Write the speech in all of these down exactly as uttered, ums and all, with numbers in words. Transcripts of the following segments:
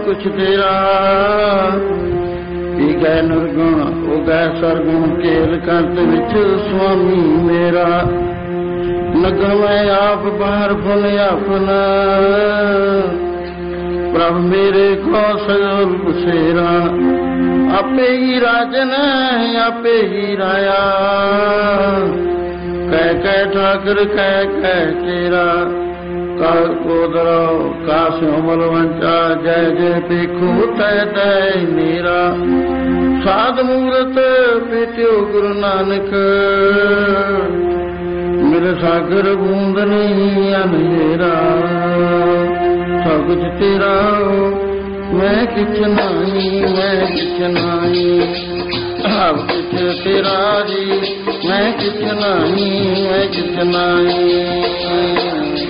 कुछ तेरा। गै निर्गुण उगै सरगुण केल कंत विच स्वामी मेरा। नगर मैं आप बाहर फुल अपना प्रभ मेरे को सजल बसेरा। आपे ही राजन आपे ही राया कह कह ठाकर कह कह तेरा। काल कोदरो कास्यो बलवंचा जय जय पेखो तय तय मेरा। साध मूरत पेट्यो गुरु नानक मेरे सागर बूंद नहीं अंधेरा। सब कुछ तेरा मैं किछ नहीं मैं किछ नहीं। सब कुछ तेरा जी मैं किछ नहीं मैं किछ नहीं।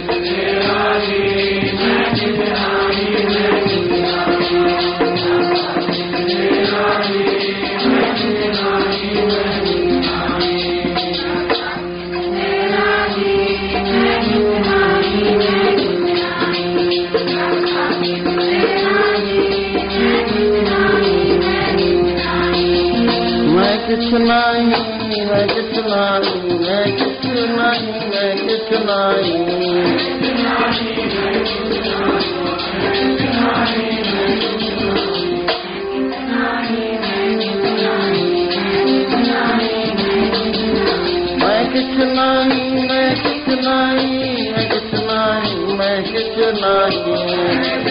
किछ नहीं मैं किछ नहीं मैं किछ नहीं मैं किछ नहीं। मैं किछ नहीं मैं किछ नहीं मैं किछ नहीं मैं किछ नहीं।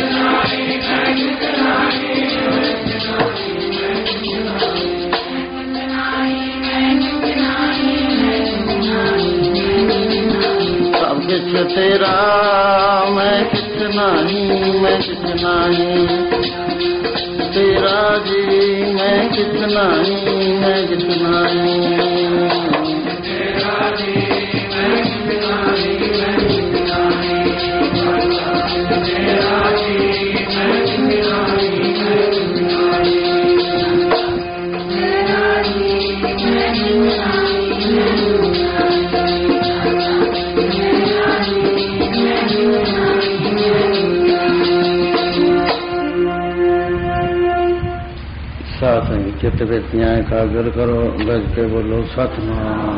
किछ तेरा मैं किछ नहीं मैं किछ नहीं। तेरा जी मैं किछ नहीं मैं किछ नहीं। चित्त विच न्याय कागल करो गज के बोलो सतनाम।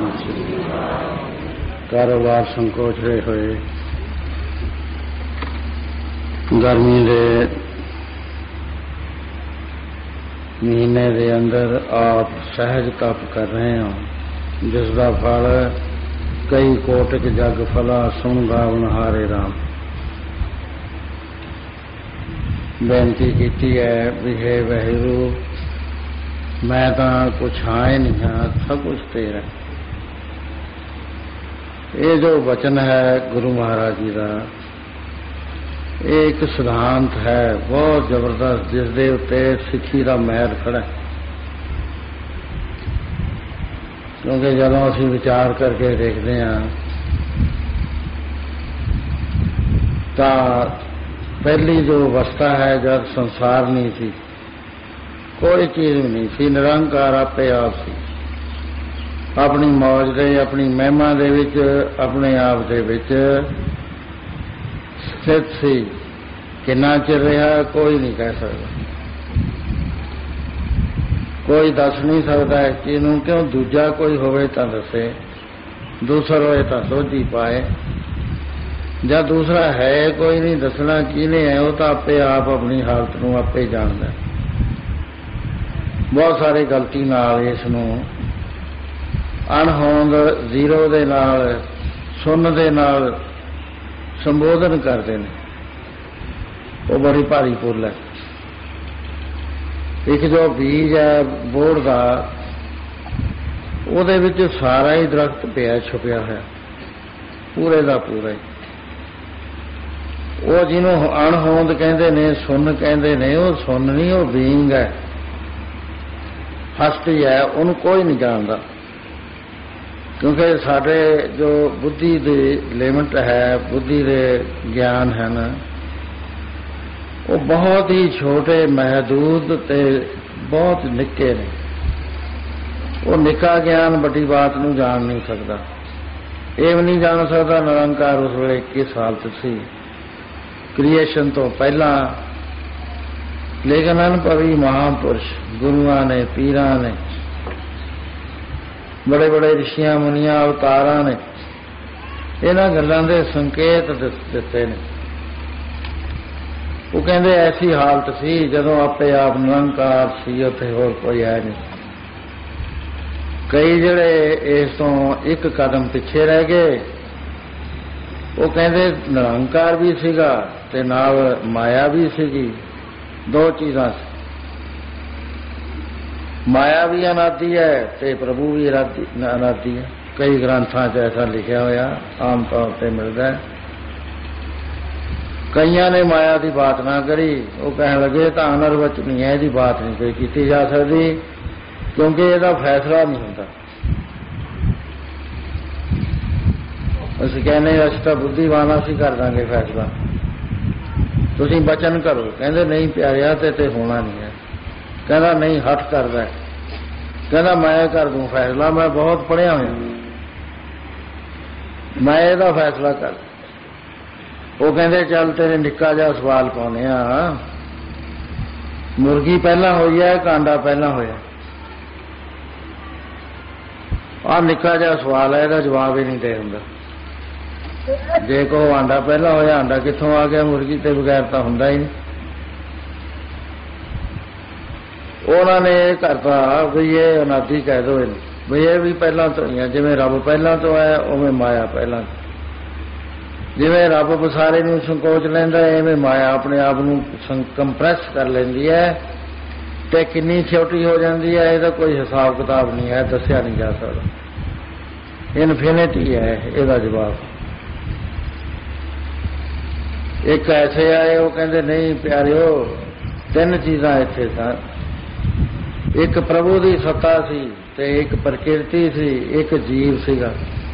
कारोबार संकोच रहे हुए गर्मी के महीने के अंदर आप सहज तप कर रहे हो जिसका फल कई कोटिक जग फला सुन गावन हारे राम। बेनती की है भी हे वाहिगुरू मैं तो कुछ हाँ ही नहीं हाँ सब कुछ तेरा। ये जो वचन है गुरु महाराज जी का एक सिद्धांत है बहुत जबरदस्त जिसके उत्ते सिक्खी का महर खड़ा है। क्योंकि जब असीं विचार करके देखते हैं तो पहली जो अवस्था है जब संसार नहीं थी कोई चीज भी नहीं सी निरंकार आपे आप सी अपनी मौज दे अपनी महिमा दे विच अपने आप दे विच स्थित सी। कितना चिर रहा कोई नहीं कह सकता। कोई दस नहीं सकता इस चीज नूं क्यों दूजा कोई होवे तां दसे दूसरा होए तां सोझी पाए। ਜਾਂ दूसरा है कोई नहीं दसना किने है वो तो आपे आप अपनी हालत नूं आपे जानदा। बहुत सारी गलती नाल इस नूं अणहोंद जीरो दे नाल सुन दे नाल संबोधन करते हैं। वो बड़ी भारी भुल है। एक जो बीज है बोड़ का ਉਹਦੇ ਵਿੱਚ सारा ही दरख्त पिया छुपिया है पूरे का पूरा। वो जिन्हों अणहोंद कहते ने सुन कहते ने वो सुन नहीं वो बींग है हस्ती है उन्होंने कोई नहीं जानता। क्योंकि साढ़े जो बुद्धि की लिमिट है बुद्धि के ज्ञान है ना वो बहुत ही छोटे महदूद ते बहुत निक्के ने। वो निक्का ज्ञान बड़ी बात नूं जान नहीं सकता। ये भी नहीं जान सकता निरंकार उस वेले किस हालत सी क्रिएशन तो पहला लेकिन अनुभवी महापुरुष गुरुआं ने, पीरां ने, बड़े बड़े ऋषियां मुनियां अवतारां ने इन्हां गल्लां दे संकेत दिते ने। वो कहंदे ऐसी हालत सी जदों आपे आप निरंकार सी, उत्थे होर कोई है नहीं। कई जिहड़े इस तों एक कदम पिछे रह गए, वो कहंदे निरंकार भी सीगा ते नाल माया भी सीगी, दो चीज़ां सी। माया भी अनादि है ते प्रभु भी अनादि है। कई ग्रंथां च ऐसा लिखा होया आम तौर पर मिलता है। कईयां ने माया की बात ना करी, वो कह लगे तो अनर्वचनी है, इसकी बात नहीं कोई की जा सकती क्योंकि इसका फैसला नहीं होता। असीं कहने असीं तां बुद्धिवान असीं कर देंगे फैसला, तुसीं बचन करो। कहंदे नहीं प्यारिया ते ते होना नहीं है। कहना नहीं हट करदा, कहना मैं कर दूं फैसला, मैं बहुत पढ़िया होया, मैं इसदा फैसला कर। वो कहंदे चल तेरे निक्का जिहा सवाल पाउने आ, मुर्गी पहला होई है कि आंडा पहला होया? आ निक्का जिहा सवाल है, इसदा जवाब ही नहीं दे हुंदा। जे को आंडा पहला होया, आंडा कित्थों आ गया? मुर्गी ते बगैर तो हुंदा ही नहीं। उन्होंने ये करता भी ये अनादि कह दो भी ये भी पहला तो ही है। जिवें रब पहला तो है उवें माया पहला, जिवें रब बसारे नूं संकोच लैंदा इवें माया अपने आप नूं कंप्रैस कर लैंदी है ते किन्नी छोटी हो जाती है, इसदा कोई हिसाब किताब नहीं है, दस्सिया नहीं जा सकता। इनफिनिटी है इसदा जवाब। एक ऐसे आए वो कहंदे नहीं प्यारिओ तीन चीज़ां इत्थे सन, एक प्रभु की सत्ता सी ते एक प्रकृति सी, एक जीव सीगा।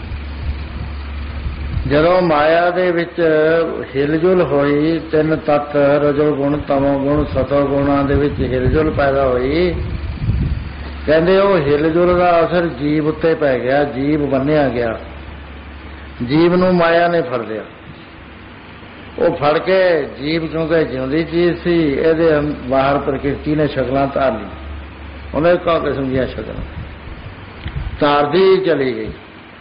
जदों माया दे विच हिलजुल होई, तीन तत्त रजो गुण तमो गुण सतो गुणां दे विच हिलजुल पैदा होई, कहंदे वो हिलजुल का असर जीव उत्ते पै गया, जीव बन्निया गया, जीव नूं माया ने फड़ लिया। वो फड़ के जीव क्योंकि जिउंदी चीज सी, इहदे बाहर प्रकृति ने शक्लां धार ली, उन्हें एक किस्म दी शक्ल धारदी चली गई।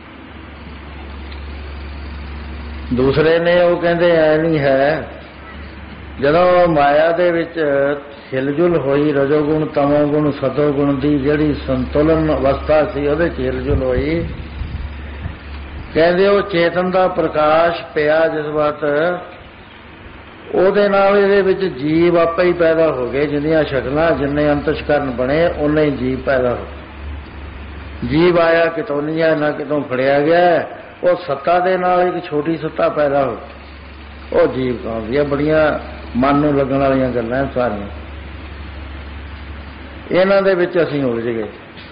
दूसरे ने वो कहंदे ऐ नहीं है, जदों माया दे विच हिलजुल होई, रजोगुण तमोगुण सतोगुण की जिहड़ी संतुलन अवस्था सी उहदे च हिलजुल होई, कहंदे वो चेतन का प्रकाश पिया जिस वक्त ਉਹਦੇ ਨਾਲ ਇਹਦੇ ਵਿੱਚ ਜੀਵ ਆਪੇ ਹੀ ਪੈਦਾ ਹੋ ਗਏ। ਜਿੰਨੀਆਂ ਸ਼ਕਲਾਂ ਜਿੰਨੇ ਅੰਤਸ਼ਕਰਨ ਬਣੇ ਉਨੇ ਹੀ ਜੀਵ ਪੈਦਾ ਹੋ। ਜੀਵ ਆਇਆ ਕਿਤੋਂ ਨਹੀਂ ਆਇਆ, ਨਾ ਕਿਤੋਂ ਫੜਿਆ ਗਿਆ, ਉਹ ਸੱਤਾ ਦੇ ਨਾਲ ਇੱਕ ਛੋਟੀ ਸੱਤਾ ਪੈਦਾ ਹੋ, ਉਹ ਜੀਵ ਕਹਾਉਂਦੀ ਹੈ। ਬੜੀਆਂ ਮਨ ਨੂੰ ਲੱਗਣ ਵਾਲੀਆਂ ਗੱਲਾਂ ਸਾਰੀਆਂ, ਇਹਨਾਂ ਦੇ ਵਿੱਚ ਅਸੀਂ ਉਲਝ ਗਏ।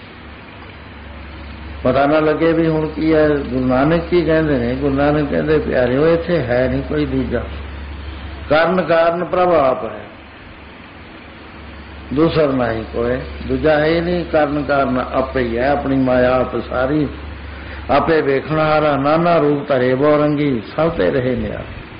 ਪਤਾ ਨਾ ਲੱਗੇ ਵੀ ਹੁਣ ਕੀ ਹੈ। ਗੁਰੂ ਨਾਨਕ ਕੀ ਕਹਿੰਦੇ ਨੇ? ਗੁਰੂ ਨਾਨਕ ਕਹਿੰਦੇ ਪਿਆਰਿਓ ਇੱਥੇ ਹੈ ਨਹੀਂ ਕੋਈ ਦੂਜਾ, कारण कारण प्रभाव है, दूसरा नहीं कोई दूजा है ही नहीं। कारण कारण आपे ही है, अपनी माया आप सारी आपे वेखण हारा, नाना रूप धरे बहुरंगी सब ते रहे निया।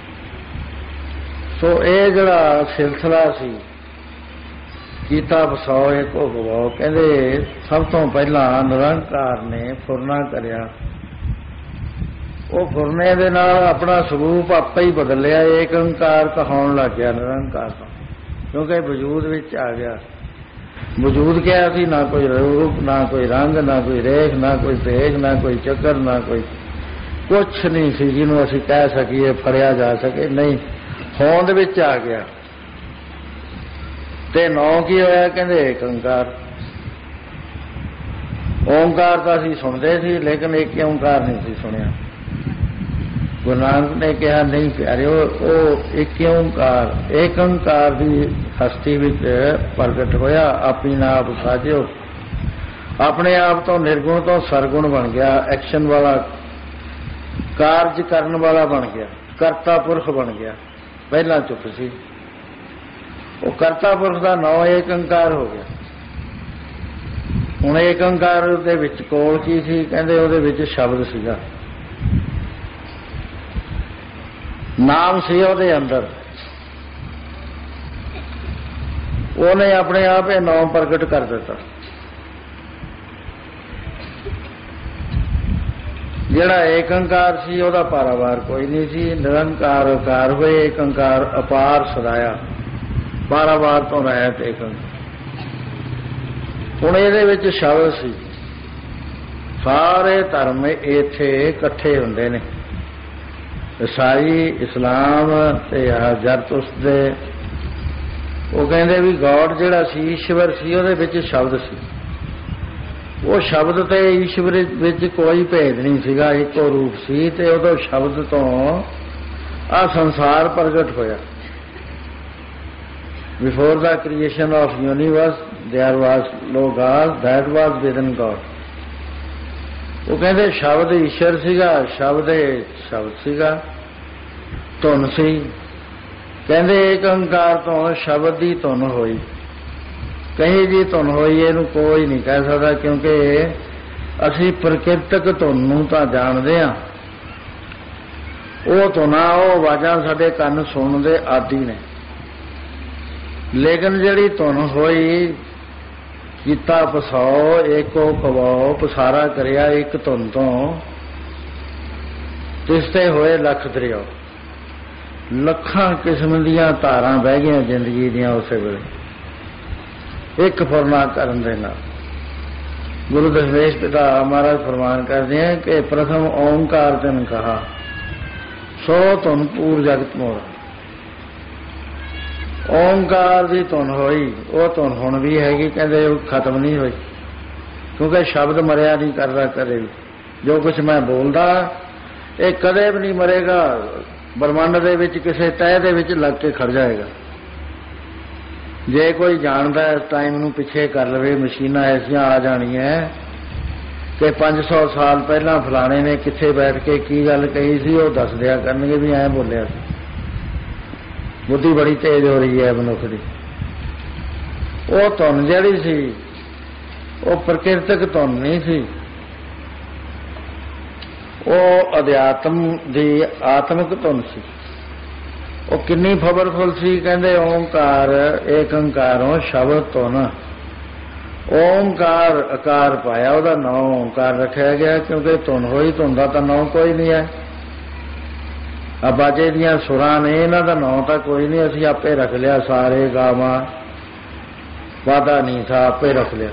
सो ये जड़ा सिलसिला सी कीता बसौ एक भगवाओ, कहंदे सब तो पहला निरंकार ने फुरना करया, वो फुरने दे नाल अपना स्वरूप आपे ही बदल लिया, एक अंकार कहाउण लग गया निरंकार तो, क्योंकि वजूद विच आ गया। वजूद क्या सी? ना कोई रूप, ना कोई रंग, ना कोई रेख, ना कोई भेग, ना कोई चक्कर, ना कोई कुछ नहीं सी जिन्हों असीं कह सकीए फड़िया जा सके, नहीं, होंद विच आ गया। ते नौ की होया? कहंदे एक अंकार। ओंकार तो असीं सुणदे सी लेकिन एक ओंकार नहीं सी सुनिया। गुरु नानक ने कहा नहीं प्यारे, वो एक ओंकार एक ओंकार की हस्ती विच प्रगट होया, अपनी आप साजियो, अपने आप तो निर्गुण तो सरगुण बन गया, एक्शन वाला कार्य करने वाला बन गया, करता पुरख बन गया। पहला चुप सी, वो करता पुरख का नौ एक अंकार हो गया। हुण एक अंकार दे विच कोल की सी? कहंदे उहदे विच शब्द सीगा, नाम सी उहदे अंदर। ਉਹਨੇ ਆਪਣੇ ਆਪ ਇਹ ਨਾਮ ਪ੍ਰਗਟ ਕਰ ਦਿੱਤਾ। ਜਿਹੜਾ ਏਕ ਓਂਕਾਰ ਸੀ ਉਹਦਾ ਪਾਰਾਵਾਰ ਕੋਈ ਨਹੀਂ ਸੀ। ਨਿਰੰਕਾਰ ਅਕਾਰ ਹੋਏ ਏਕ ਓਂਕਾਰ ਅਪਾਰ ਸਦਾਇਆ, ਪਾਰਾਵਾਰ ਤੋਂ ਰਹਿਤ ਏਕ ਓਂਕਾਰ। ਹੁਣ ਇਹਦੇ ਵਿੱਚ ਸ਼ਬਦ ਸੀ। ਸਾਰੇ ਧਰਮ ਇੱਥੇ ਇਕੱਠੇ ਹੁੰਦੇ ਨੇ, ਈਸਾਈ, ਇਸਲਾਮ ਤੇ ਆਹ ਜ਼ਰਤੁਸ਼ਤ। ਉਹ ਕਹਿੰਦੇ ਵੀ ਗੋਡ ਜਿਹੜਾ ਸੀ, ਈਸ਼ਵਰ ਸੀ, ਉਹਦੇ ਵਿੱਚ ਸ਼ਬਦ ਸੀ। ਉਹ ਸ਼ਬਦ ਤੇ ਈਸ਼ਵਰ ਵਿੱਚ ਕੋਈ ਭੇਦ ਨਹੀਂ ਸੀਗਾ, ਇੱਕੋ ਰੂਪ ਸੀ। ਤੇ ਉਦੋਂ ਸ਼ਬਦ ਤੋਂ ਆਹ ਸੰਸਾਰ ਪ੍ਰਗਟ ਹੋਇਆ। Before the creation of universe there was logos that was within God. ਉਹ ਕਹਿੰਦੇ ਸ਼ਬਦ ਈਸ਼ਵਰ ਸੀਗਾ, ਸ਼ਬਦ ਸ਼ਬਦ ਸੀਗਾ, ਧੁਨ ਸੀ। ਕਹਿੰਦੇ ਏਕ ਓਂਕਾਰ ਤੋਂ ਸ਼ਬਦ ਦੀ ਧੁਨ ਹੋਈ। ਕਹੀ ਜੀ ਧੁਨ ਹੋਈ ਇਹਨੂੰ ਕੋਈ ਨਹੀਂ ਕਹਿ ਸਕਦਾ, ਕਿਉਂਕਿ ਅਸੀਂ ਪ੍ਰਕਿਰਤਕ ਧੁਨ ਨੂੰ ਤਾਂ ਜਾਣਦੇ ਹਾਂ। ਉਹ ਧੁਨਾਂ, ਉਹ ਆਵਾਜ਼ਾਂ ਸਾਡੇ ਕੰਨ ਸੁਣਨ ਦੇ ਆਦੀ ਨੇ। ਲੇਕਿਨ ਜਿਹੜੀ ਧੁਨ ਹੋਈ, ਕੀਤਾ ਪਸਾਓ ਏਕੋ ਕਵਾਓ, ਪਸਾਰਾ ਕਰਿਆ ਇੱਕ ਧੁਨ ਤੋਂ, ਤਿਸ ਤੇ ਹੋਏ ਲੱਖ ਦਰਿਆ। ਲੱਖਾਂ ਕਿਸਮ ਦੀਆਂ ਧਾਰਾਂ ਬਹਿ ਗਈਆਂ ਜ਼ਿੰਦਗੀ ਦੀਆਂ ਉਸੇ ਵੇਲੇ ਇੱਕ ਫੁਰਨਾ ਕਰਨ ਦੇ ਨਾਲ। ਗੁਰੂ ਦਸ਼ਮੇਸ਼ ਪਿਤਾ ਮਹਾਰਾਜ ਫਰਮਾਨ ਕਰਦੇ हैं कि प्रथम ओंकार तिन कहा सो धुन पूर जगत मोरा। ओंकार की धुन होई, वो धुन हुण भी हैगी, कहते खत्म नहीं हुई, क्योंकि शब्द मरिया नहीं करता कदे भी। जो कुछ मैं बोलदा ये कदे भी नहीं मरेगा, ब्रह्मंड दे विच किसी तह दे विच लग के खड़ जाएगा। जे कोई जानता इस टाइम नूं पिछे कर लवे, मशीनां ऐसियां आ जाणियां कि पांच सौ साल पहला फलाने ने कित्थे बैठ के की गल कही सी, वो दस दिया करनगे भी ऐ बोलिया सी। बुद्धि बड़ी तेज हो रही है मनुख की। वो धुन जिहड़ी सी वो प्रकृतिक धुन नहीं सी, वो अध्यात्म दी आत्मिक धुन सी। वो किन्नी पावरफुल सी। कहंदे ओंकार एक ओंकारों शब्द धुन। ओंकार आकार पाया, ਉਹਦਾ नाम ओंकार रखा गया, क्योंकि धुन होई, धुन का तो नाम कोई नहीं है। आ बाजे दियां सुरां ने, इन्हां दा नाम तो कोई नहीं, असीं आपे रख लिया। सारे गावां वादा नहीं था, आपे रख लिया।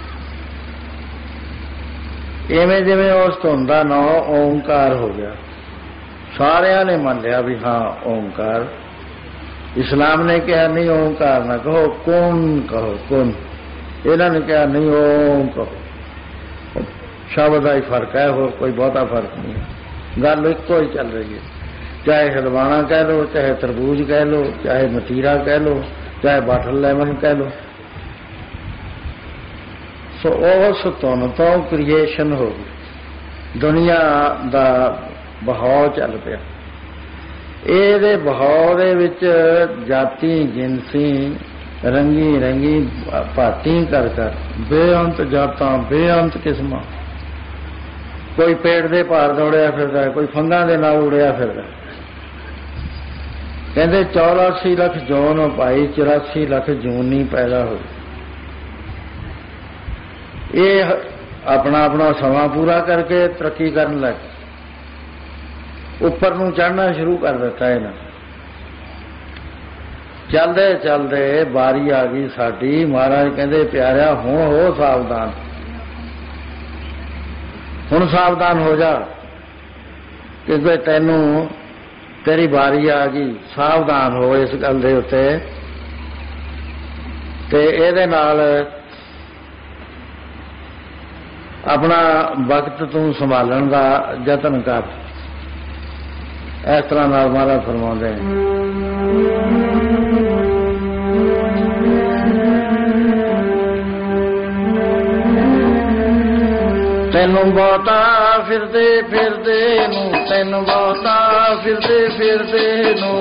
इवें जिवें उस धुन का नाम ओंकार हो गया, सारिया ने मान लिया भी हाँ ओंकार। इस्लाम ने कहा नहीं ओंकार ना कहो, कौन कहो, कौन। इन्होंने कहा नहीं ओम कहो। शब्द का ही फर्क है, होर कोई बहुता फर्क नहीं है। गल एको ही चल रही है, चाहे हलवाना कह लो, चाहे तरबूज कह लो, चाहे मतीरा कह लो, चाहे बाटल लेमन कह लो। सो उस धुन तो क्रिएशन हो गई, दुनिया का बहाव चल पिया। ये बहाव दे विच जाति जिनसी रंगी रंगी भाती कर कर बेअंत जातां बेअंत किस्मां। कोई पेड़ दे भार दौड़िया फिरदा, कोई फंगां दे नाल उड़िया फिरदा। कहंदे चौरासी लख जौन पाई, चौरासी लख जूनी पैदा होई। ये अपना अपना समा पूरा करके तरक्की करन लग, उपर नूं चढ़ना शुरू कर दिता है ना। चलदे चलदे बारी आ गई साडी। महाराज कहंदे प्यारिया हुण हो सावधान, हुण सावधान हो जा, क्योंकि तैनू तेरी बारी आ गई। सावधान हो इस गल दे उत्ते, ते इहदे नाल अपना वक्त तू संभालण दा यतन कर। इस तरह नाल महाराज फरमाउंदे हैं, तैनू बहुता फिरदे फिरदे नू, तैनू बहुता फिरदे फिरदे नू,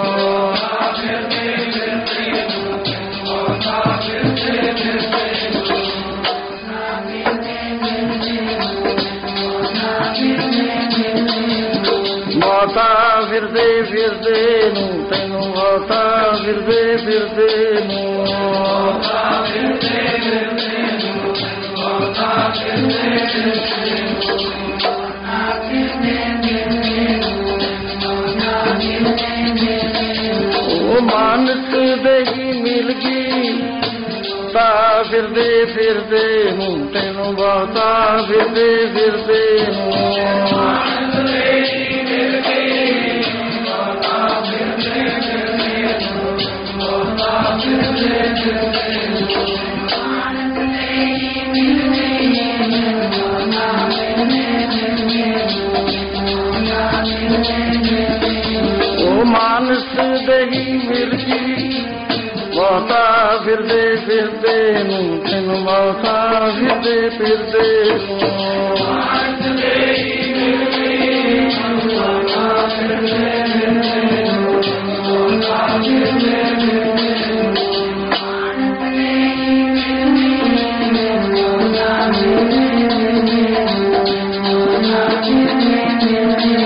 बहुता फिरदे फिरदे नू, तैनू बहुता फिरदे फिरदे नू। ਉਹ ਮਾਨਸ ਦੇਹੀ ਮਿਲ ਗਈ ਤਾਂ ਫਿਰਦੇ ਫਿਰਦੇ ਨੂੰ ਤੈਨੂੰ ਬਹੁਤਾ ਫਿਰਦੇ ਫਿਰਦੇ ਨੂੰ ਮਾਨਸ ਦੇਹੀ ਮਿਲ ਗਈ ਬਹੁਤਾ ਫਿਰਦੇ ਫਿਰਦੇ ਨੂੰ ਬਹੁਤਾ ਫਿਰਦੇ ਫਿਰਦੇ ਨੂੰ ਮਾਨਸ ਦੇਹੀ ਮਿਲ ਗਈ ਬਹੁਤਾ ਫਿਰਦੇ ਫਿਰਦੇ ਬਹੁਤਾ ਫਿਰਦੇ ਉਹ ਮਾਨਸ ਦੇਹੀ ਮਿਲ ਗਈ ਬਹੁਤਾ ਫਿਰਦੇ ਫਿਰਦੇ ਨੂੰ ਤੈਨੂੰ ਬਹੁਤਾ ਫਿਰਦੇ ਫਿਰਦੇ ਨੂੰ ਮਾਨਸ ਦੇਹੀ ਮਿਲ ਗਈ ਬਹੁਤਾ ਫਿਰਦੇ ਫਿਰਦੇ ਨੂੰ ਬਹੁਤਾ ਫਿਰਦੇ ਫਿਰਦੇ ਨੂੰ ਮਾਨਸ ਦੇਹੀ ਮਿਲ ਗਈ ਬਹੁਤਾ ਫਿਰਦੇ ਫਿਰਦੇ ਬਹੁਤਾ ਫਿਰਦੇ ਫਿਰਦੇ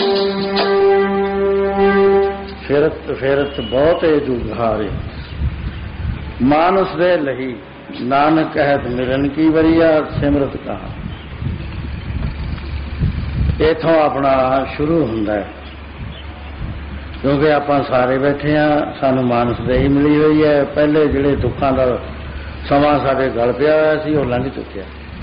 ਫਿਰਤ ਫਿਰਤ ਬਹੁਤੇ ਜੁਗਾਰੇ ਮਾਨਸ ਦੇ ਲਈ ਨਾਨਕ ਕਹਿਤ ਮਿਲਨ ਕੀ ਵਰੀਆ ਸਿਮਰਤ ਕਹਾ। ਇਥੋਂ ਆਪਣਾ ਸ਼ੁਰੂ ਹੁੰਦਾ ਹੈ ਕਿਉਂਕਿ ਆਪਾਂ ਸਾਰੇ ਬੈਠੇ ਆ ਸਾਨੂੰ ਮਾਨਸ ਦੇ ਹੀ ਮਿਲੀ ਹੋਈ ਹੈ। ਪਹਿਲੇ ਜਿਹੜੇ ਦੁੱਖਾਂ ਦਾ ਸਮਾਂ ਸਾਡੇ ਗਲ ਪਿਆ ਹੋਇਆ ਸੀ ਉਹ ਲੰਘ ਚੁੱਕਿਆ।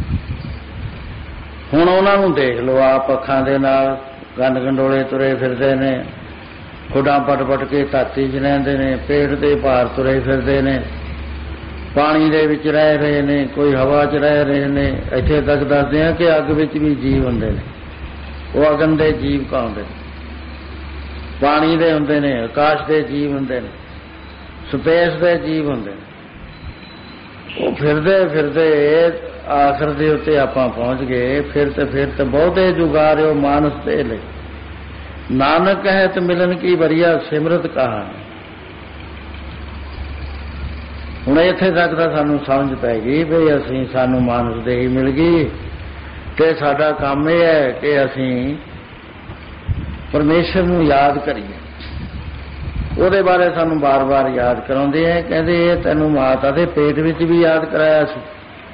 ਹੁਣ ਉਹਨਾਂ ਨੂੰ ਦੇਖ ਲਓ ਆਪ ਅੱਖਾਂ ਦੇ ਨਾਲ ਗੰਡ ਗੰਡੋਲੇ ਤੁਰੇ ਫਿਰਦੇ ਨੇ, ਖੁੱਡਾਂ ਪਟ ਪਟ ਕੇ ਧਰਤੀ 'ਚ ਰਹਿੰਦੇ ਨੇ, ਪੇਟ ਦੇ ਭਾਰ ਤੁਰੇ ਫਿਰਦੇ ਨੇ, ਪਾਣੀ ਦੇ ਵਿੱਚ ਰਹਿ ਰਹੇ ਨੇ, ਕੋਈ ਹਵਾ 'ਚ ਰਹਿ ਰਹੇ ਨੇ। ਇੱਥੇ ਤੱਕ ਦੱਸਦੇ ਆ ਕਿ ਅੱਗ ਵਿੱਚ ਵੀ ਜੀਵ ਹੁੰਦੇ ਨੇ। ਉਹ ਅਗਨ ਦੇ ਜੀਵ ਕਹਾਉਂਦੇ ਨੇ, ਪਾਣੀ ਦੇ ਹੁੰਦੇ ਨੇ, ਆਕਾਸ਼ ਦੇ ਜੀਵ ਹੁੰਦੇ ਨੇ, ਸਪੇਸ ਦੇ ਜੀਵ ਹੁੰਦੇ ਨੇ। ਉਹ ਫਿਰਦੇ ਫਿਰਦੇ ਆਖਰ ਦੇ ਉੱਤੇ ਆਪਾਂ ਪਹੁੰਚ ਗਏ। ਫਿਰ ਤੇ ਫਿਰ ਤੇ ਬਹੁਤੇ ਜੁਗਾਰਿਓ ਮਾਨਸ ਦੇ ਲਈ ਨਾਨਕ ਕਹਿਤ ਮਿਲਨ ਕੀ ਵਰੀਆ ਸਿਮਰਤ ਕਹਾ। ਹੁਣ ਇੱਥੇ ਤੱਕ ਤਾਂ ਸਾਨੂੰ ਸਮਝ ਪੈ ਗਈ ਵੀ ਅਸੀਂ ਸਾਨੂੰ ਮਾਨਸ ਦੇਹੀ ਮਿਲ ਗਈ ਤੇ ਸਾਡਾ ਕੰਮ ਇਹ ਹੈ ਕਿ ਅਸੀਂ ਪਰਮੇਸ਼ਰ ਨੂੰ ਯਾਦ ਕਰੀਏ। ਉਹਦੇ ਬਾਰੇ ਸਾਨੂੰ ਬਾਰ-ਬਾਰ ਯਾਦ ਕਰਾਉਂਦੇ ਆ। ਕਹਿੰਦੇ ਇਹ ਤੈਨੂੰ ਮਾਤਾ ਦੇ ਪੇਟ ਵਿੱਚ ਵੀ ਯਾਦ ਕਰਾਇਆ ਸੀ।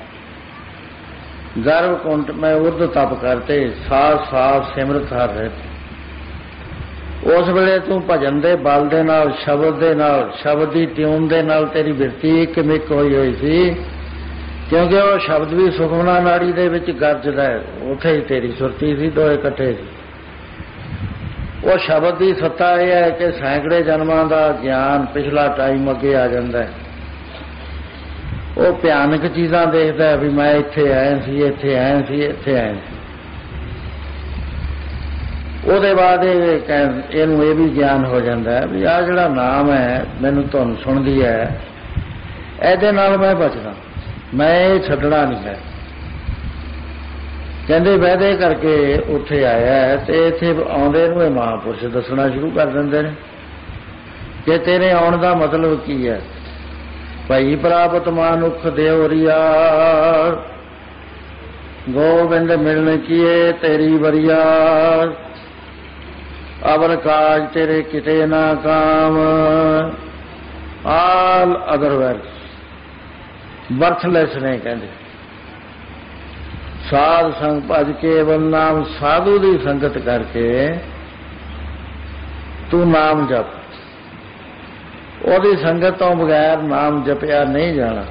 ਗਰਭ ਕੁੰਟ ਮੈਂ ਉਰਦ ਤਪ ਕਰਤੇ ਸਾਥ ਸਾਥ ਸਿਮਰਤ ਹਰ ਰਹਿ। ਉਸ ਵੇਲੇ ਤੂੰ ਭਜਨ ਦੇ ਬਲ ਦੇ ਨਾਲ, ਸ਼ਬਦ ਦੇ ਨਾਲ, ਸ਼ਬਦ ਦੀ ਟਿਊਨ ਦੇ ਨਾਲ ਤੇਰੀ ਬਿਰਤੀ ਇੱਕ ਮਿਕ ਹੋਈ ਹੋਈ ਸੀ ਕਿਉਂਕਿ ਉਹ ਸ਼ਬਦ ਵੀ ਸੁਖਮਨਾ ਨਾੜੀ ਦੇ ਵਿੱਚ ਗਰਜਦਾ ਹੈ। ਉੱਥੇ ਹੀ ਤੇਰੀ ਸੁਰਤੀ ਸੀ, ਦੋਏ ਇਕੱਠੇ ਸੀ। ਉਹ ਸ਼ਬਦ ਦੀ ਸੱਤਾ ਇਹ ਹੈ ਕਿ ਸੈਂਕੜੇ ਜਨਮਾਂ ਦਾ ਗਿਆਨ ਪਿਛਲਾ ਟਾਈਮ ਅੱਗੇ ਆ ਜਾਂਦਾ ਹੈ। ਉਹ ਭਿਆਨਕ ਚੀਜ਼ਾਂ ਦੇਖਦਾ ਵੀ ਮੈਂ ਇੱਥੇ ਆਇਆ ਸੀ, ਇੱਥੇ ਆਇਆ ਸੀ, ਇੱਥੇ ਆਇਆ ਸੀ। ਉਹਦੇ ਬਾਅਦ ਇਹ ਇਹਨੂੰ ਇਹ ਵੀ ਗਿਆਨ ਹੋ ਜਾਂਦਾ ਹੈ ਵੀ ਆਹ ਜਿਹੜਾ ਨਾਮ ਹੈ ਮੈਨੂੰ ਧੁਨ ਸੁਣਦੀ ਹੈ, ਇਹਦੇ ਨਾਲ ਮੈਂ ਬਚਦਾ, ਮੈਂ ਇਹ ਛੱਡਣਾ ਨਹੀਂ ਹੈ। ਕਹਿੰਦੇ ਵਾਅਦੇ ਕਰਕੇ ਉੱਥੇ ਆਇਆ ਤੇ ਇੱਥੇ ਆਉਂਦੇ ਨੂੰ ਇਹ ਮਹਾਂਪੁਰਸ਼ ਦੱਸਣਾ ਸ਼ੁਰੂ ਕਰ ਦਿੰਦੇ ਨੇ ਕਿ ਤੇਰੇ ਆਉਣ ਦਾ ਮਤਲਬ ਕੀ ਹੈ। ਭਾਈ ਪ੍ਰਾਪਤ ਮਾਨੁਖ ਦੇਵਰੀਆ ਗੋਬਿੰਦ ਮਿਲਣ ਕੀਏ ਤੇਰੀ ਵਰੀਆ ਅਵਰ ਕਾਜ ਤੇਰੇ ਕਿਤੇ ਨਾ ਕਾਮ ਆਲ ਅਦਰਵਾਈਜ਼ ਵਰਥਲੈਸ ਨੇ। ਕਹਿੰਦੇ ਸਾਧ ਸੰਗ ਭਜ ਕੇਵਲ ਨਾਮ, ਸਾਧੂ ਦੀ ਸੰਗਤ ਕਰਕੇ ਤੂੰ ਨਾਮ ਜਪ। ਉਹਦੀ ਸੰਗਤ ਤੋਂ ਬਗੈਰ ਨਾਮ ਜਪਿਆ ਨਹੀਂ ਜਾਣਾ।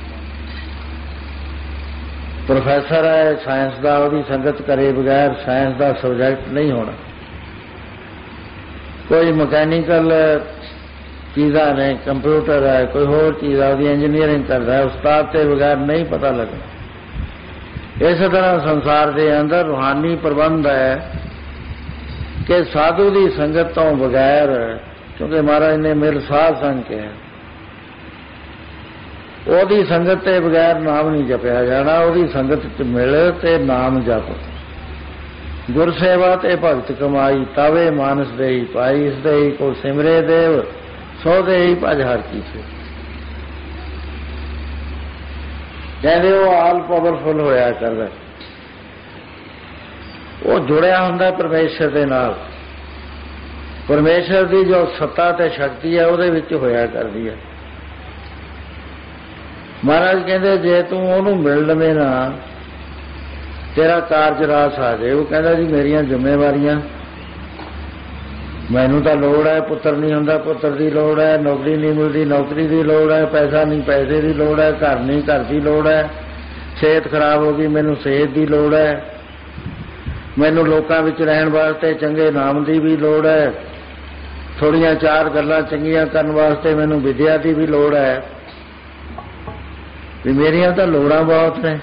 ਪ੍ਰੋਫੈਸਰ ਹੈ ਸਾਇੰਸ ਦਾ, ਉਹਦੀ ਸੰਗਤ ਕਰੇ ਬਗੈਰ ਸਾਇੰਸ ਦਾ ਸਬਜੈਕਟ ਨਹੀਂ ਹੋਣਾ। ਕੋਈ ਮਕੈਨੀਕਲ ਚੀਜ਼ਾਂ ਨੇ, ਕੰਪਿਊਟਰ ਹੈ, ਕੋਈ ਹੋਰ ਚੀਜ਼ ਹੈ, ਉਹਦੀ ਇੰਜੀਨੀਅਰਿੰਗ ਕਰਦਾ ਹੈ, ਉਸਤਾਦ ਤੇ ਬਗੈਰ ਨਹੀਂ ਪਤਾ ਲੱਗਣਾ। ਇਸੇ ਤਰ੍ਹਾਂ ਸੰਸਾਰ ਦੇ ਅੰਦਰ ਰੂਹਾਨੀ ਪ੍ਰਬੰਧ ਹੈ ਕਿ ਸਾਧੂ ਦੀ ਸੰਗਤ ਤੋਂ ਬਗੈਰ, ਕਿਉਂਕਿ ਮਹਾਰਾਜ ਨੇ ਮਿਲ ਸਾਧ ਸੰਗ ਕਿਹਾ, ਉਹਦੀ ਸੰਗਤ ਤੇ ਬਗੈਰ ਨਾਮ ਨਹੀਂ ਜਪਿਆ ਜਾਣਾ। ਉਹਦੀ ਸੰਗਤ ਚ ਮਿਲ ਤੇ ਨਾਮ ਜਪ। ਗੁਰ ਸੇਵਾ ਤੇ ਭਗਤ ਕਮਾਈ, ਤਾਵੇ ਮਾਨਸ ਦੇਈ ਪਾਈ। ਇਸ ਦੇਈ ਕੋ ਸਿਮਰੇ ਦੇਵ, ਸੋ ਦੇਈ ਭਜ ਹਰ ਕੀ ਸੇ। ਕਹਿੰਦੇ ਉਹ ਆਲ ਪਾਵਰਫੁਲ ਹੋਇਆ ਕਰਦਾ, ਉਹ ਜੁੜਿਆ ਹੁੰਦਾ ਪਰਮੇਸ਼ਰ ਦੇ ਨਾਲ। ਪਰਮੇਸ਼ਰ ਦੀ ਜੋ ਸੱਤਾ ਤੇ ਸ਼ਕਤੀ ਹੈ ਉਹਦੇ ਵਿੱਚ ਹੋਇਆ ਕਰਦੀ ਹੈ। महाराज कहते जे तू ओनू मिल लवे ना तेरा कारज रास आ जाए। वो कहता जी मेरिया जिम्मेवारियां, मैनू तो लोड़ है, पुत्र नहीं होंदा पुत्र की लोड़ है, नौकरी नहीं मिलती नौकरी की लोड़ है, पैसा नहीं पैसे की लोड़ है, घर नहीं घर की लोड़ है, सेहत खराब हो गई मैनू सेहत की लोड़ है, मैनू लोकां विच रहण वास्ते चंगे नाम की भी लोड़ है, थोड़ियां चार गल्लां चंगियां करन वास्ते मैनू विद्या की भी लोड़ है। भी मेरिया तो लोड़ां बहुत ने,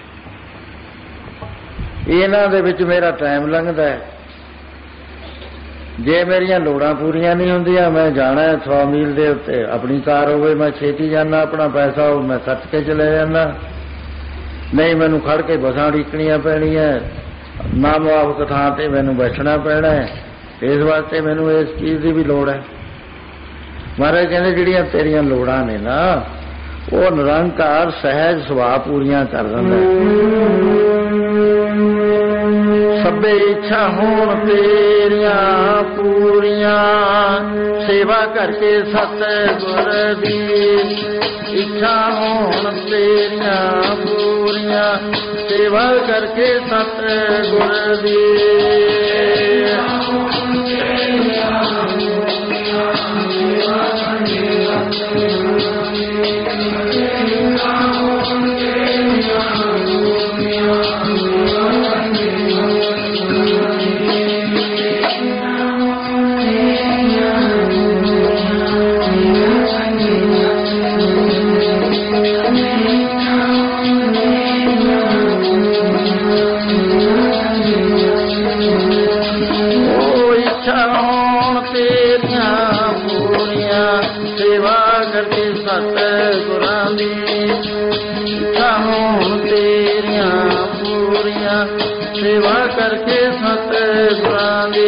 इन्हां दे विच मेरा टाइम लंघदा है। जे मेरिया लोड़ां पूरियां नहीं होंदियां मैं जाना है सौ मील दे उत्ते, अपनी कार होवे मैं छेती जाना, अपना पैसा हो मैं सट के चले जाना, नहीं मैनू खड़ के बसां उड़ीकणियां पैणियां, ना मुआवक थां ते मैनू बैठना पैना है। इस वास्ते मैनू इस चीज़ की भी लोड़ है। महाराज कहते जिहड़ियां तेरियां लोड़ां ने ना वो निरंकार सहज सुभाव पूरियां कर दिंदा है। सभे इच्छा होण तेरियां पूरियां, सेवा करके सतगुर दी, इच्छा होण तेरियां पूरियां, सेवा करके सतगुर दी। सेवा करके सतगुरां दी।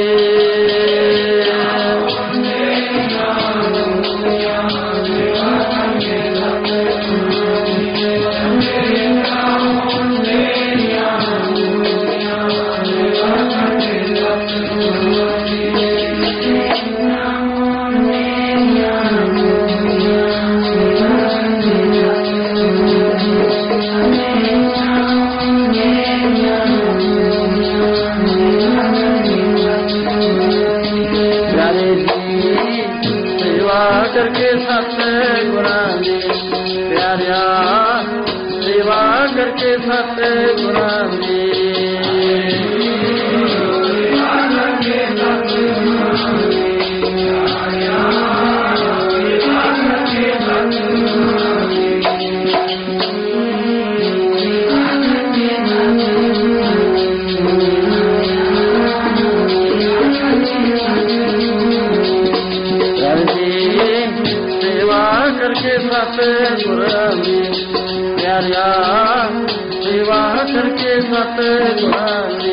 करके सतगुरां दी प्यारिया, सेवा करके सतगुरां दी। सतगुरां दी प्यारिया, सेवा करके सतगुरां दी।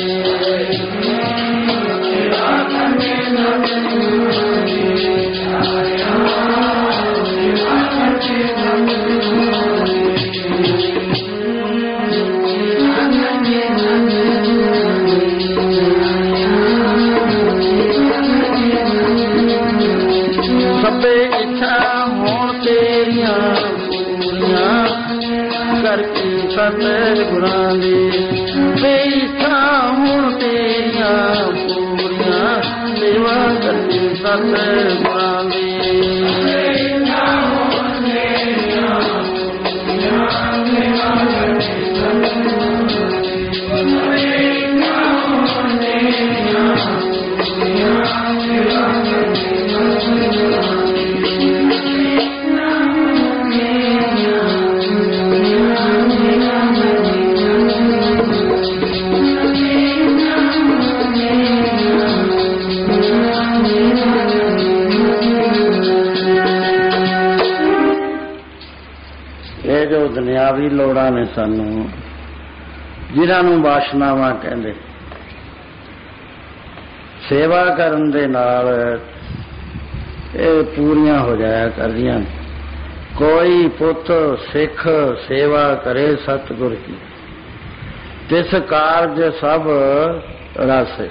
सभे इच्छा होण तेरियां पूरियां करके सतगुरां दी। बेइच्छा होण तेरियां पूरियां, सेवा करके सतगुरां दी। जो दुनियावी लोड़ां ने सानू जिन्हां नूं वासनावां कहंदे, सेवा करन दे नाल ਇਹ पूरियां हो जाया करदियां। कोई पुत सिख सेवा करे सतगुर की, तिस कारज सब रस।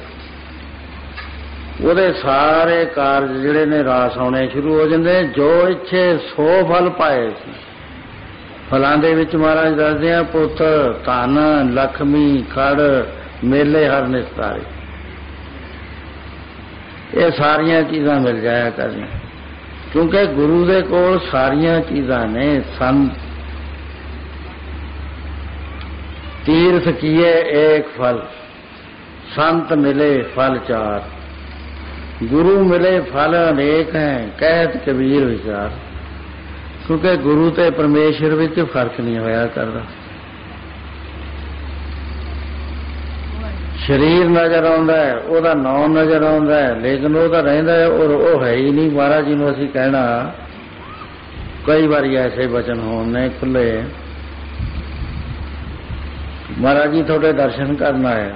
ਉਹਦੇ ਸਾਰੇ ਕਾਰਜ ਜਿਹੜੇ ਨੇ ਰਾਸ ਆਉਣੇ ਸ਼ੁਰੂ ਹੋ ਜਾਂਦੇ। ਜੋ ਇੱਥੇ ਸੋ ਫਲ ਪਾਏ ਸੀ ਫਲਾਂ ਦੇ ਵਿੱਚ ਮਹਾਰਾਜ ਦੱਸਦੇ ਆ ਪੁੱਤ ਧਨ ਲక్ష్ਮੀ ਖੜ ਮੇਲੇ ਹਰ ਨਿਸਤਾਰੇ, ਇਹ ਸਾਰੀਆਂ ਚੀਜ਼ਾਂ ਮਿਲ ਜਾਇਆ ਕਰਨੀਆਂ, ਕਿਉਂਕਿ ਗੁਰੂ ਦੇ ਕੋਲ ਸਾਰੀਆਂ ਚੀਜ਼ਾਂ ਨੇ। ਸੰਤ ਤੀਰਥ ਕੀਏ ਏਕ ਫਲ, ਸੰਤ ਮਿਲੇ ਫਲ ਚਾਰ, ਗੁਰੂ ਮਿਲੇ ਫਲ ਅਨੇਕ ਹੈ ਕਹਿਤ ਕਬੀਰ ਵਿਚਾਰ। ਕਿਉਂਕਿ ਗੁਰੂ ਤੇ ਪਰਮੇਸ਼ਰ ਵਿੱਚ ਫਰਕ ਨਹੀਂ ਹੋਇਆ ਕਰਦਾ। ਸਰੀਰ ਨਜ਼ਰ ਆਉਂਦਾ ਹੈ, ਉਹਦਾ ਨਾਂ ਨਜ਼ਰ ਆਉਂਦਾ ਹੈ, ਲੇਕਿਨ ਉਹ ਤਾਂ ਰਹਿੰਦਾ ਹੈ ਔਰ ਉਹ ਹੈ ਹੀ ਨਹੀਂ। ਮਹਾਰਾਜ ਜੀ ਨੂੰ ਅਸੀਂ ਕਹਿਣਾ, ਕਈ ਵਾਰੀ ਐਸੇ ਬਚਨ ਹੋਣ ਨੇ ਖੁੱਲੇ, ਮਹਾਰਾਜ ਜੀ ਤੁਹਾਡੇ ਦਰਸ਼ਨ ਕਰਨ ਆਇਆ।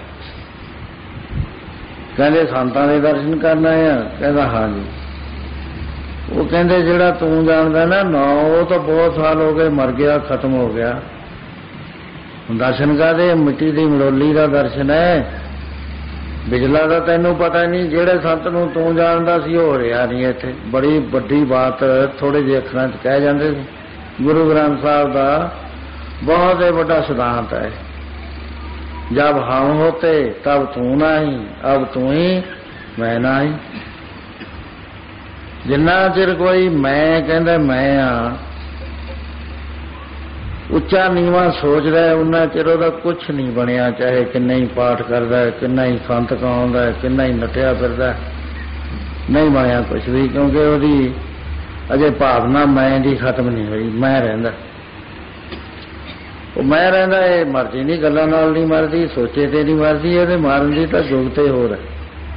ਕਹਿੰਦੇ ਸੰਤਾਂ ਦੇ ਦਰਸ਼ਨ ਕਰਨ ਆਇਆ? ਕਹਿੰਦਾ ਹਾਂ ਜੀ। ਉਹ ਕਹਿੰਦੇ ਜਿਹੜਾ ਤੂੰ ਜਾਣਦਾ ਨਾ ਨਾਂ, ਉਹ ਤਾਂ ਬਹੁਤ ਸਾਲ ਹੋ ਗਏ ਮਰ ਗਿਆ, ਖਤਮ ਹੋ ਗਿਆ। ਦਰਸ਼ਨ ਕਾਹਦੇ? ਮਿੱਟੀ ਦੀ ਮੜੋਲੀ ਦਾ ਦਰਸ਼ਨ ਹੈ, ਬਿਜਲਾ ਦਾ ਤੈਨੂੰ ਪਤਾ ਨਹੀਂ। ਜਿਹੜੇ ਸੰਤ ਨੂੰ ਤੂੰ ਜਾਣਦਾ ਸੀ ਉਹ ਰਿਹਾ ਨਹੀਂ ਇੱਥੇ। ਬੜੀ ਵੱਡੀ ਬਾਤ ਥੋੜੇ ਜਿਹੇ ਅੱਖਰਾਂ 'ਚ ਕਹਿ ਜਾਂਦੇ ਸੀ। ਗੁਰੂ ਗ੍ਰੰਥ ਸਾਹਿਬ ਦਾ ਬਹੁਤ ਹੀ ਵੱਡਾ ਸਿਧਾਂਤ ਹੈ, ਜਬ ਹਮ ਹੋਤੇ ਤਬ ਤੂੰ ਨਹੀਂ, ਅਬ ਤੂੰ ਹੀ ਮੈਂ ਨਹੀਂ। ਜਿੰਨਾ ਚਿਰ ਕੋਈ ਮੈਂ ਕਹਿੰਦਾ ਮੈਂ ਆ, ਉੱਚਾ ਨੀਵਾਂ ਸੋਚਦਾ, ਉਹਨਾਂ ਚਿਰ ਉਹਦਾ ਕੁਛ ਨਹੀਂ ਬਣਿਆ। ਚਾਹੇ ਕਿੰਨਾ ਹੀ ਪਾਠ ਕਰਦਾ, ਕਿੰਨਾ ਹੀ ਸੰਤ ਕਹਾਉਂਦਾ, ਕਿੰਨਾ ਹੀ ਨੱਠਿਆ ਫਿਰਦਾ, ਨਹੀਂ ਬਣਿਆ ਕੁਛ ਵੀ, ਕਿਉਂਕਿ ਉਹਦੀ ਅਜੇ ਭਾਵਨਾ ਮੈਂ ਦੀ ਖਤਮ ਨਹੀਂ ਹੋਈ। ਮੈਂ ਰਹਿੰਦਾ, ਉਹ ਮੈਂ ਰਹਿੰਦਾ। ਇਹ ਮਰਜ਼ੀ ਨਹੀਂ, ਗੱਲਾਂ ਨਾਲ ਨਹੀਂ ਮਰਦੀ, ਸੋਚੇ ਤੇ ਨਹੀਂ ਮਰਦੀ, ਇਹਦੇ ਮਾਰਨ ਦੀ ਤਾਂ ਜੁਗਤੇ ਹੋਰ ਹੈ।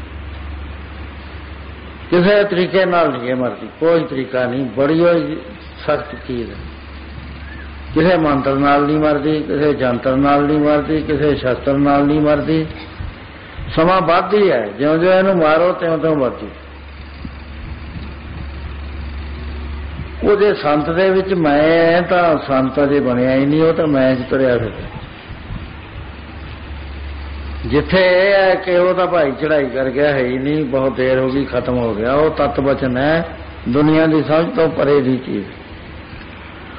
ਕਿਸੇ ਤਰੀਕੇ ਨਾਲ ਨਹੀਂ ਇਹ ਮਰਦੀ, ਕੋਈ ਤਰੀਕਾ ਨਹੀਂ। ਬੜੀ ਹੋਈ ਸਖਤ ਚੀਜ਼ ਹੈ। ਕਿਸੇ ਮੰਤਰ ਨਾਲ ਨਹੀਂ ਮਰਦੀ, ਕਿਸੇ ਜੰਤਰ ਨਾਲ ਨਹੀਂ ਮਰਦੀ, ਕਿਸੇ ਸ਼ਸਤਰ ਨਾਲ ਨਹੀਂ ਮਰਦੀ। ਸਮਾਂ ਵੱਧਦੀ ਹੈ, ਜਿਉਂ ਜਿਉਂ ਇਹਨੂੰ ਮਾਰੋ ਤਿਉਂ ਤਿਉਂ ਵੱਧਦੀ। ਉਹ ਜੇ ਸੰਤ ਦੇ ਵਿੱਚ ਮੈਂ ਤਾਂ ਸੰਤ ਅਜੇ ਬਣਿਆ ਹੀ ਨਹੀਂ, ਉਹ ਤਾਂ ਮੈਂ ਚ ਤੁਰਿਆ ਫਿਰਦਾ। ਜਿੱਥੇ ਇਹ ਹੈ ਕਿ ਉਹ ਤਾਂ ਭਾਈ ਚੜ੍ਹਾਈ ਕਰ ਗਿਆ, ਹੈ ਹੀ ਨਹੀਂ, ਬਹੁਤ ਦੇਰ ਹੋ ਗਈ, ਖਤਮ ਹੋ ਗਿਆ। ਉਹ ਤੱਤ ਬਚਨ ਹੈ ਦੁਨੀਆ ਦੀ ਸਮਝ ਤੋਂ ਪਰੇ ਦੀ ਚੀਜ਼।